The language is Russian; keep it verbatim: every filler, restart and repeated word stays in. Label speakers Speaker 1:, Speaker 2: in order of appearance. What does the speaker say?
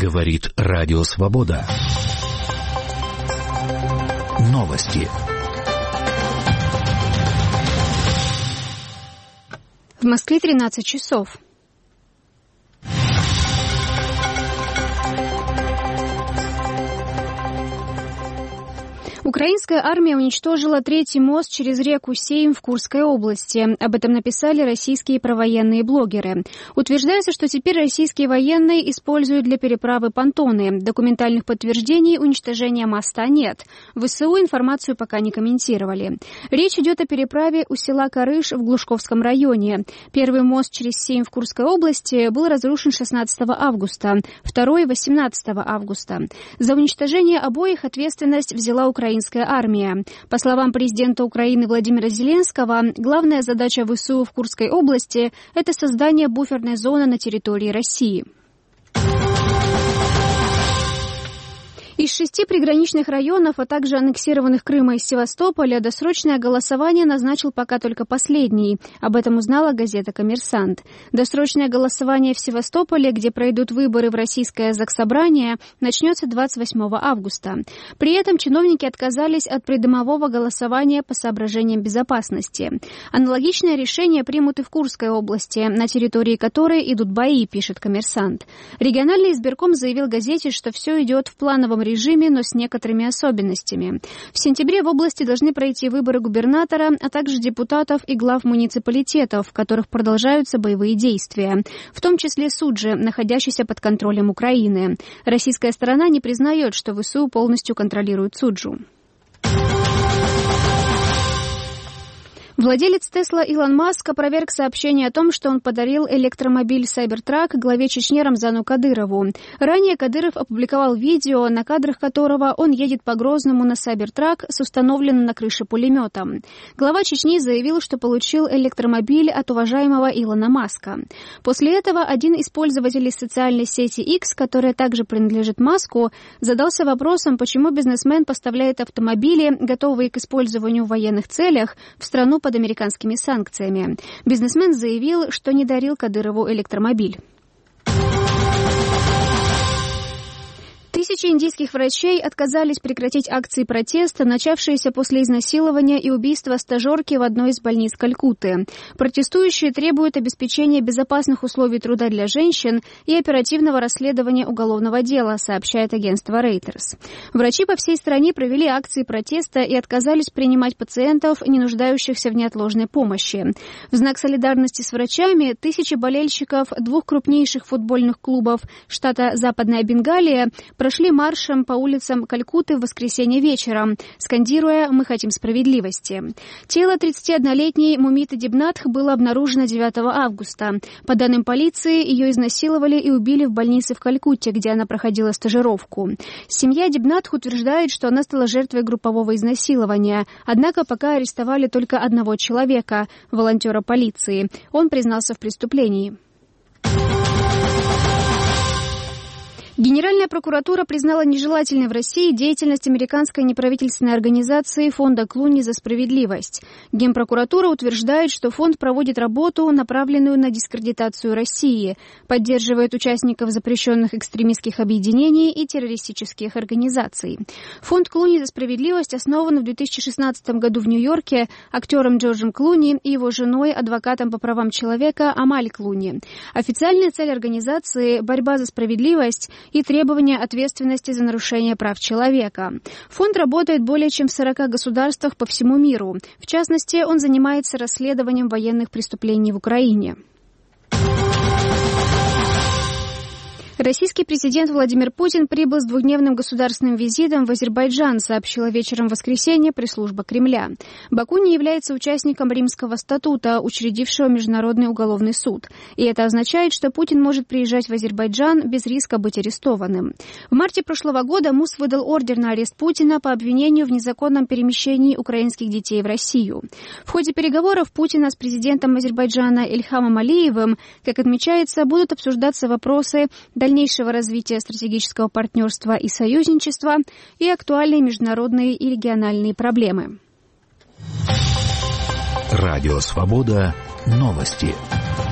Speaker 1: Говорит Радио Свобода. Новости.
Speaker 2: В Москве тринадцать часов. Украинская армия уничтожила третий мост через реку Сейм в Курской области. Об этом написали российские провоенные блогеры. Утверждается, что теперь российские военные используют для переправы понтоны. Документальных подтверждений уничтожения моста нет. ВСУ информацию пока не комментировали. Речь идет о переправе у села Карыш в Глушковском районе. Первый мост через Сейм в Курской области был разрушен шестнадцатого августа, второй — восемнадцатого августа. За уничтожение обоих ответственность взяла Украина. Украинская армия. По словам президента Украины Владимира Зеленского, главная задача ВСУ в Курской области – это создание буферной зоны на территории России. Из шести приграничных районов, а также аннексированных Крыма и Севастополя, досрочное голосование назначил пока только последний. Об этом узнала газета «Коммерсант». Досрочное голосование в Севастополе, где пройдут выборы в Российское Заксобрание, начнется двадцать восьмого августа. При этом чиновники отказались от придомового голосования по соображениям безопасности. Аналогичное решение примут и в Курской области, на территории которой идут бои, пишет «Коммерсант». Региональный избирком заявил газете, что все идет в плановом режиме. режиме, но с некоторыми особенностями. В сентябре в области должны пройти выборы губернатора, а также депутатов и глав муниципалитетов, в которых продолжаются боевые действия, в том числе Суджи, находящийся под контролем Украины. Российская сторона не признает, что ВСУ полностью контролирует Суджу. Владелец Тесла Илон Маск опроверг сообщение о том, что он подарил электромобиль Cybertruck главе Чечни Рамзану Кадырову. Ранее Кадыров опубликовал видео, на кадрах которого он едет по Грозному на Cybertruck с установленным на крыше пулеметом. Глава Чечни заявил, что получил электромобиль от уважаемого Илона Маска. После этого один из пользователей социальной сети X, которая также принадлежит Маску, задался вопросом, почему бизнесмен поставляет автомобили, готовые к использованию в военных целях, в страну под американскими санкциями. Бизнесмен заявил, что не дарил Кадырову электромобиль. Тысячи индийских врачей отказались прекратить акции протеста, начавшиеся после изнасилования и убийства стажерки в одной из больниц Калькутты. Протестующие требуют обеспечения безопасных условий труда для женщин и оперативного расследования уголовного дела, сообщает агентство Reuters. Врачи по всей стране провели акции протеста и отказались принимать пациентов, не нуждающихся в неотложной помощи. В знак солидарности с врачами тысячи болельщиков двух крупнейших футбольных клубов штата Западная Бенгалия прошли маршем по улицам Калькутты в воскресенье вечером, скандируя «Мы хотим справедливости». Тело тридцатиоднолетней Мумиты Дебнатх было обнаружено девятого августа. По данным полиции, ее изнасиловали и убили в больнице в Калькутте, где она проходила стажировку. Семья Дебнатх утверждает, что она стала жертвой группового изнасилования. Однако пока арестовали только одного человека, волонтера полиции. Он признался в преступлении. Генеральная прокуратура признала нежелательной в России деятельность американской неправительственной организации Фонда Клуни за справедливость. Генпрокуратура утверждает, что фонд проводит работу, направленную на дискредитацию России, поддерживает участников запрещенных экстремистских объединений и террористических организаций. Фонд Клуни за справедливость основан в две тысячи шестнадцатом году в Нью-Йорке актером Джорджем Клуни и его женой, адвокатом по правам человека Амаль Клуни. Официальная цель организации – борьба за справедливость и требования ответственности за нарушение прав человека. Фонд работает более чем в сорока государствах по всему миру. В частности, он занимается расследованием военных преступлений в Украине. Российский президент Владимир Путин прибыл с двухдневным государственным визитом в Азербайджан, сообщила вечером в воскресенье пресс-служба Кремля. Баку не является участником Римского статута, учредившего Международный уголовный суд. И это означает, что Путин может приезжать в Азербайджан без риска быть арестованным. В марте прошлого года МУС выдал ордер на арест Путина по обвинению в незаконном перемещении украинских детей в Россию. В ходе переговоров Путина с президентом Азербайджана Ильхамом Алиевым, как отмечается, будут обсуждаться вопросы дальнейшего развития стратегического партнерства и союзничества и актуальные международные и региональные проблемы.
Speaker 1: Радио Свобода. Новости.